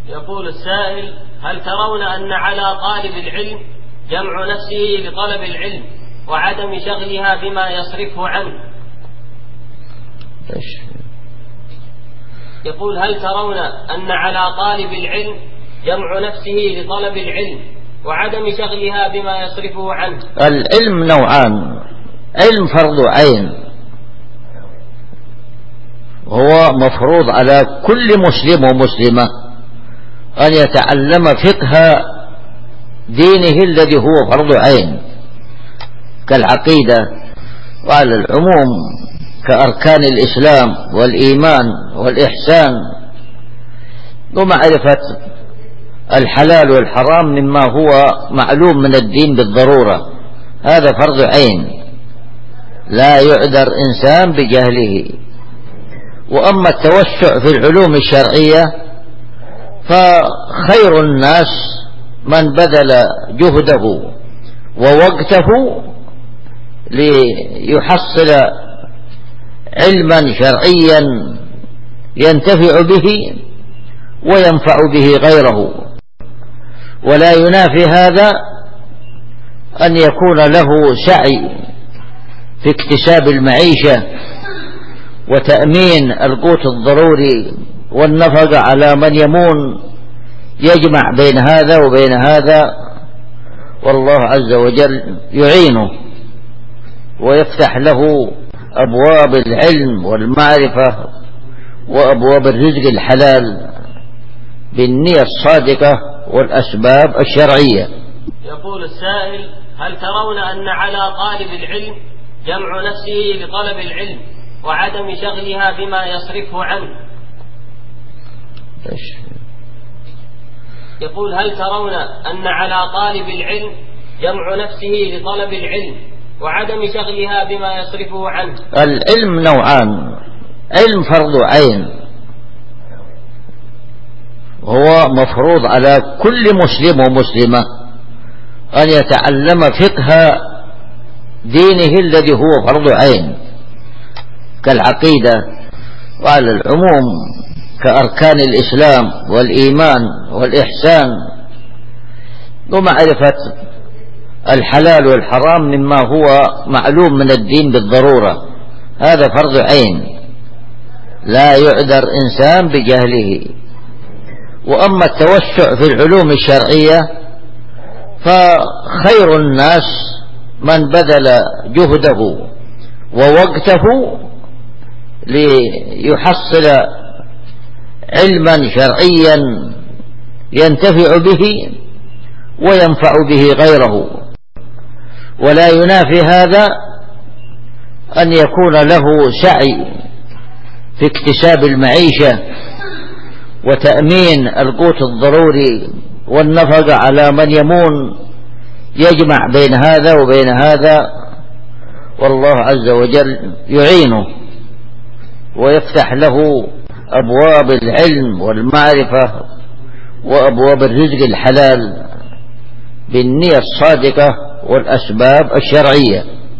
يقول السائل: هل ترون أن على طالب العلم جمع نفسه لطلب العلم وعدم شغلها بما يصرفه عنه؟ يقول: هل ترون أن على طالب العلم جمع نفسه لطلب العلم وعدم شغلها بما يصرفه عنه؟ العلم نوعان: علم فرض عين هو مفروض على كل مسلم ومسلمة أن يتعلم فقه دينه الذي هو فرض عين كالعقيدة، وعلى العموم كأركان الإسلام والإيمان والإحسان، ومعرفة الحلال والحرام مما هو معلوم من الدين بالضرورة. هذا فرض عين لا يعذر إنسان بجهله. وأما التوسع في العلوم الشرعية فخير الناس من بذل جهده ووقته ليحصل علما شرعيا ينتفع به وينفع به غيره، ولا ينافي هذا أن يكون له سعي في اكتساب المعيشة وتأمين القوت الضروري والنفقة على من يمون، يجمع بين هذا وبين هذا، والله عز وجل يعينه ويفتح له أبواب العلم والمعرفة وأبواب الرزق الحلال بالنية الصادقة والأسباب الشرعية. يقول السائل: هل ترون أن على طالب العلم جمع نفسه لطلب العلم وعدم شغلها بما يصرفه عنه؟ يقول: هل ترون أن على طالب العلم جمع نفسه لطلب العلم وعدم شغلها بما يصرفه عنه؟ العلم نوعان: علم فرض عين هو مفروض على كل مسلم ومسلمة أن يتعلم فقه دينه الذي هو فرض عين كالعقيدة، وعلى العموم كأركان الإسلام والإيمان والإحسان، ومعرفة الحلال والحرام مما هو معلوم من الدين بالضرورة. هذا فرض عين لا يعذر إنسان بجهله. وأما التوسع في العلوم الشرعية فخير الناس من بذل جهده ووقته ليحصل علما شرعيا ينتفع به وينفع به غيره، ولا ينافي هذا أن يكون له سعي في اكتساب المعيشة وتأمين القوت الضروري والنفقة على من يمون، يجمع بين هذا وبين هذا، والله عز وجل يعينه ويفتح له أبواب العلم والمعرفة وأبواب الرزق الحلال بالنية الصادقة والأسباب الشرعية.